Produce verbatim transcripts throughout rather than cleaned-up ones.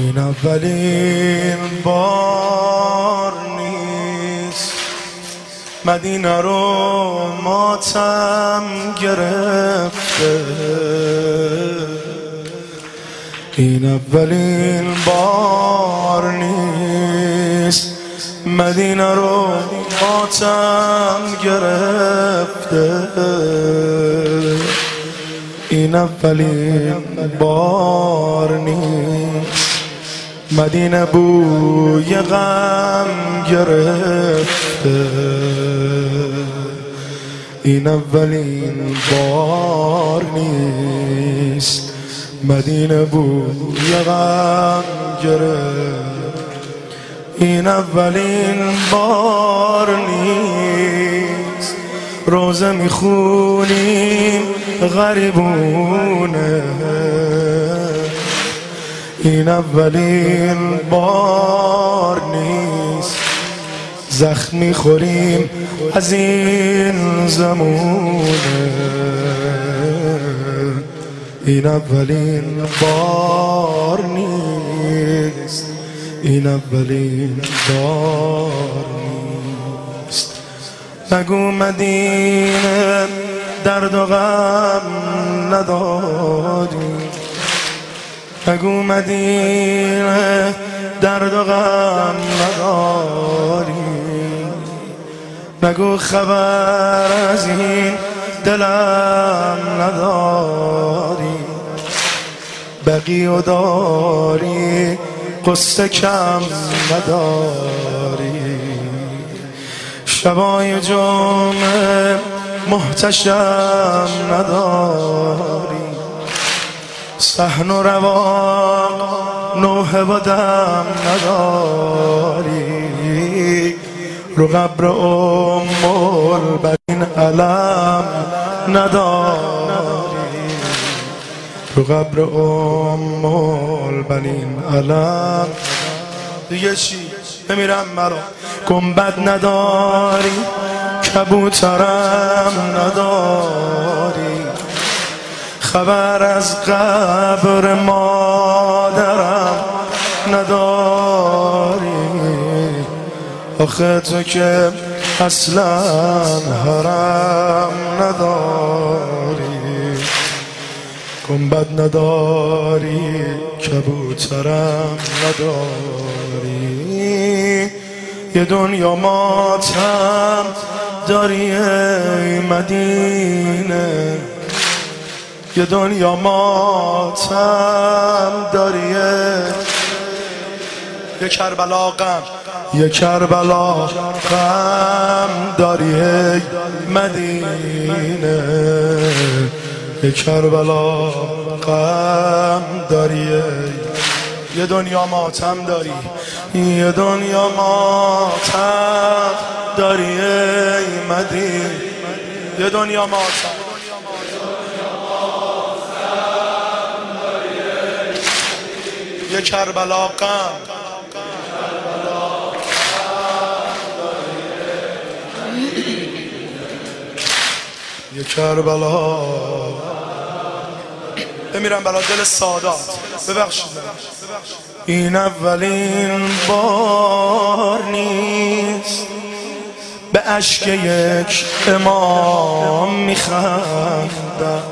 این اولین بار نیست مدینه رو ماتم گرفته. این اولین بار نیست مدینه رو ماتم گرفته. این اولین بار نیست مدینه بوی غم گرفته. این اولین بار نیست مدینه بوی غم گرفته. این اولین بار نیست روزه میخونیم غریبونه. این اولین بار نیست زخم میخوریم از این زمونه. این اولین بار نیست این اولین بار نیست. نگو مدینه درد و غم نداری. نگو مدینه درد و غم نداری. نگو خبر از این دلم نداری. بقی و داری قصه کم نداری. شبای جمعه محتشم نداری. صحن و رواق نوحه و دم نداری. رو قبر ام البنین علم نداری. رو قبر ام البنین علم دیگه چی؟ بمیرم مرا گنبد نداری. کبوترم نداری. خبر از قبر مادرم نداری. آخه تو که اصلا حرم نداری. گنبد نداری کبوترم نداری. یه دنیا ماتم داری ای مدینه. یه دنیا ماتم داری یه کربلا غم. یه کربلا غم داری ای مدینه. یه کربلا غم داری یه دنیا ماتم داری. یه دنیا ماتم داری ای مدینه. یه دنیا ماتم یه کربلا غم. یه کربلا بمیرم برای دل سادات. ببخشید. این اولین بار نیست به اشک یک امام میخندم.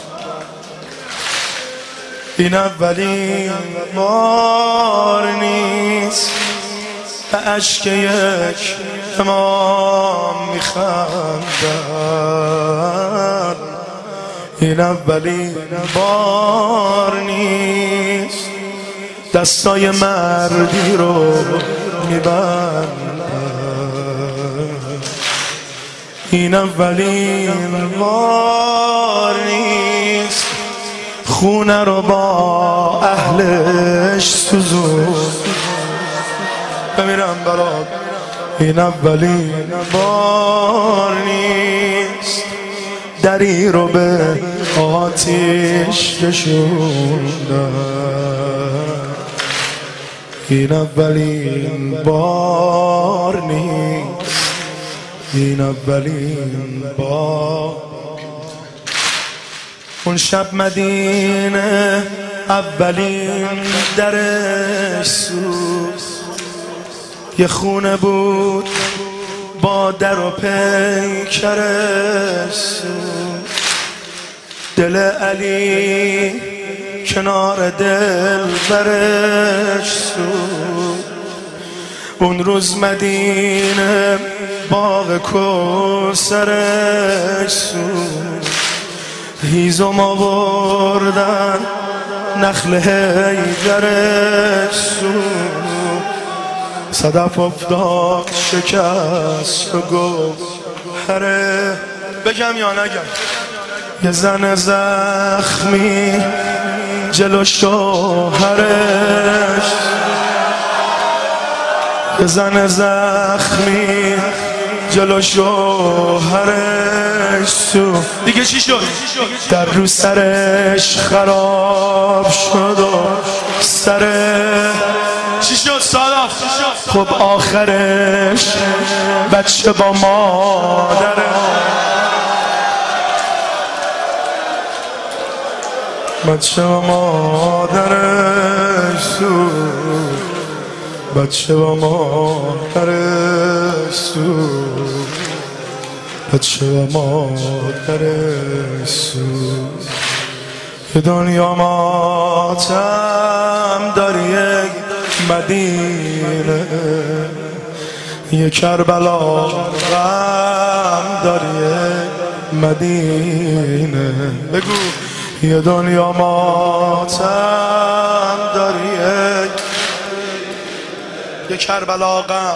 این اولین بار نیست به اشک یک امام میخندم. این اولین بار نیست دستای مردی رو میبندم. این اولین بار نیست خونه رو با اهلش سوزون. بمیرم برات. این اولین بار نیست دری رو به آتیش کشوندم. این اولین بار نیست این اولین بار. اون شب مدینه اولین درش سوز، یه خونه بود با در و پیکرش سوز. دل علی کنار دل برش سوز. اون روز مدینه باغ کوثرش سوز. هیزم آوردن نخل حیدرش سوز. صدف افتاد شکست و گوهره. بگم یا نگم؟ یه زن زخمی جلو شوهرش، یه زن زخمی جلو شوهرش سو. دیگه چی شد؟ در رو سرش خراب شد و سر چی شد صادق؟ خب آخرش بچه با مادره. بچه با مادرش سو، بچه با مادرش سو، بچه با مادرش سو. یه دنیا ماتم داری یک مدینه، یه کربلا غم داری یک مدینه. بگو یه دنیا ماتم داری یک یه کربلا غم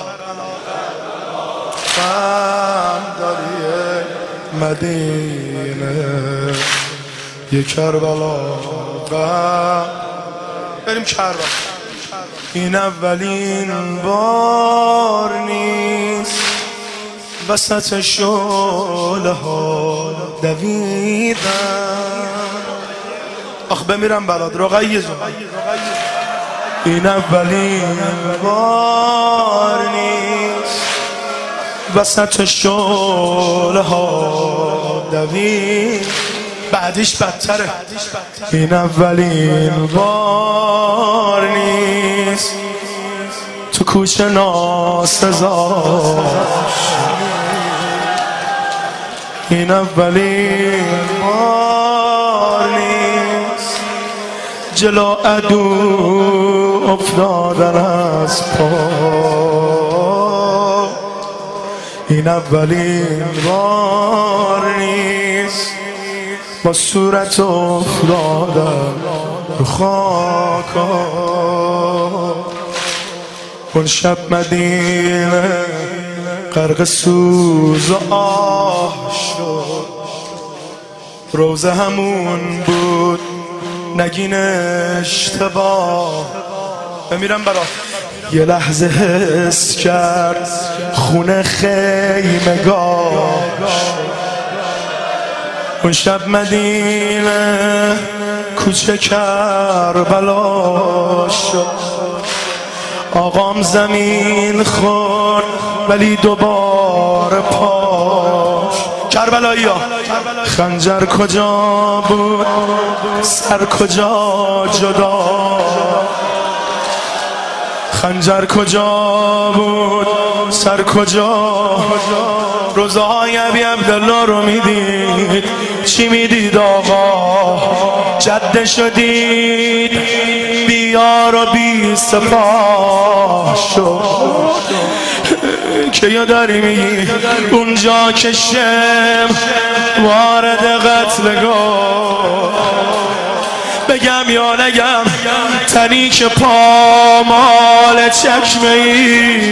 غم داری یک مدینه، یه کربلا غم. بریم کربلا. این اولین بار نیست وسط شعله ها دویدم. آخ بمیرم برات رقیه جون. این اولین بار نیست وسط شعله ها دوید. بعدش بدتره. این اولین بار نیست تو کوچه ناسزا. این اولین بار نیست جلو عدو افتادن از پا. این اولین بار نیست با صورت افتادن رو خاکا. اون شب مدینه غرق سوز و آه شد. روزه همون بود نگین اشتباه. بمیرم برات. یه لحظه حس کرد خونه خیمگاش. اون شب مدینه کوچه کربلا شد. آقام زمین خورد ولی دوباره پاش. کربلایی ها خنجر کجا بود سر کجا جدا. خنجر کجا بود سر کجا. روزهای ابی عبدالله رو میدید چی میدید آقا؟ جده شدید بیار و بی سپاه شد. که یا داری میگی اونجا که شم وارد قتلگاه. بگم یا نگم تنی که پامال چکمه ای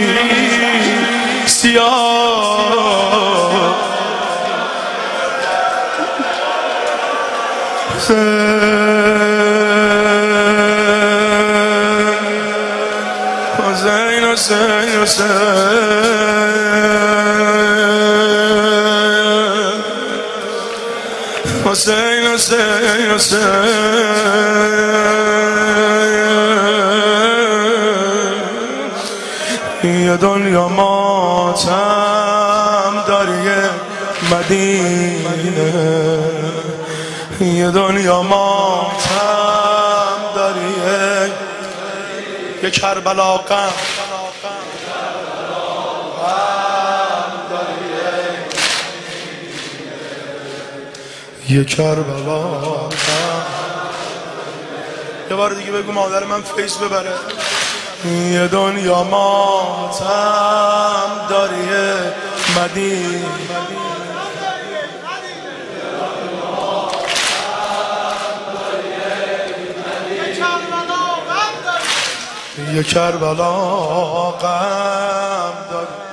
سیاه. حسین حسین حسین حسین حسین حسین. یه دنیا ماتم داری مدینه، یه دنیا ماتم یه کربلا غم یه کربلا غم. یه بار دیگه بگو مادر من فیس ببره. یه دنیا ماتم داری مدین، یه کربلا غم داری.